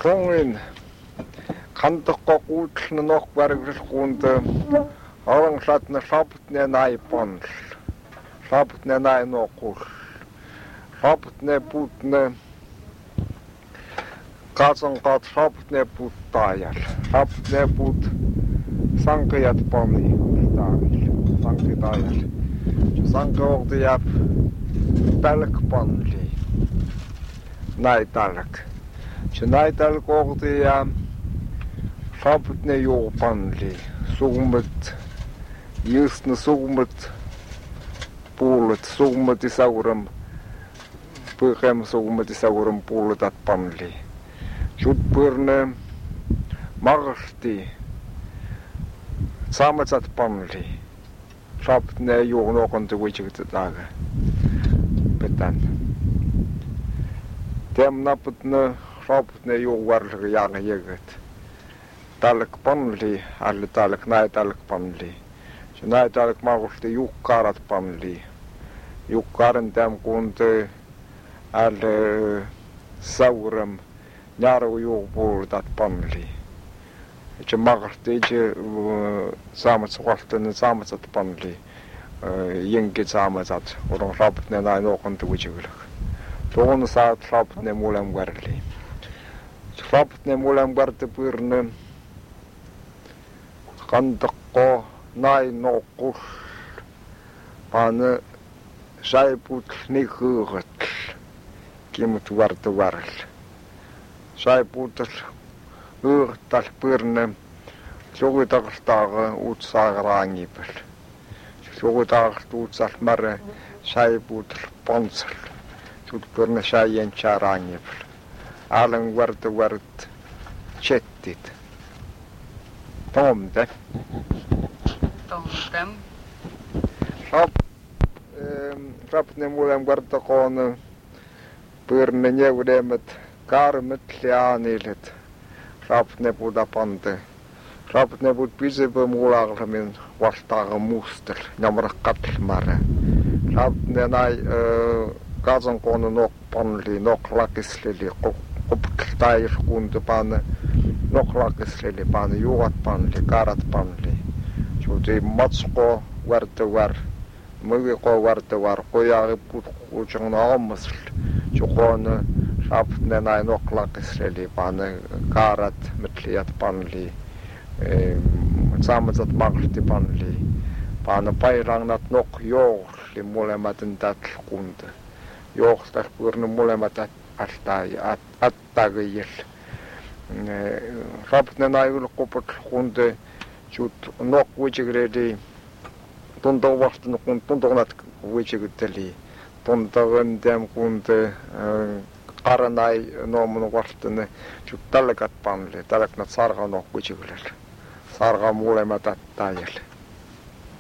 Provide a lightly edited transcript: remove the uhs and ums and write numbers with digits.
Tongin kantakko kuutlna nokvärgris kunta alangsatna saputne naipon. Saputne nainokul. Saputne putne katsankat saputne puttaajal. Saputne put sankajat pani taavil. Sankitaajal. Sankaorti jääb tälk panli. Näitalk. Se näitalk orti ja saputne juurpanli. Suumet, just ne suumet puulet, suumet i sauram, pyrem suumet i sauram puuletat panli. Sut pyrne marsti, saamatsat panli. Saputne juurnokon te võitsikutaga. Petan. Tem naputne saputne juurvarliga jaana jõgät. Talk panli, alle talk näin talk panli. Se näin talk magusti jukkaarat panli. Jukkaaren täm kunte alle sauram njaru juurpuoltat panli. Se magusti itse saamatsat panli. Jenkit saamatsat. Oron raputne näin okon tuutsikylak. Tuon saat raputne mulem värli. Raputne mulem värte pyrne kantakko nainokul pane saiput nikkuuret kimut vartuvarl. Saiputal uurtal pyrne sugutakastaaga uutsaaga raangipel. Sugutakast uutsalt märre saiputal ponsal. Sut pyrne saijentsaa raangipel. Alen vartuvart chettit. Tomte. Rapne mulem vartakoon pyrne njeudemet karmet liaanilet. Rapne puda pante. Rapne pud pisipä mulaglamin vastaaga mustel. Jamra katlmare. Rapne nai katsonkoon nokpanli, noklakisli, koptaiskunta panne. Noklakisli panne, juuat panli, karat panli. Suuti matsko värtövär, mugiko värtövär, kojaari putkutjana ammasl. Sukoon rapne näin noklakisli panne, karat, mitliat panli, saamatsat maglti panli. Panne pairangnat nok joogli molematen tätlkunta. Joogtas pyrne molemat attagijel. Rapne näin kopot kunta. Sut nok vuitsigredi tuntuu vasta kun tuntuunat vuitsigredi tuntuun tem kunte aranai noomun vastane sut tallekat panle tallekat sarga nok vuitsigredi sarga molemmat tajal.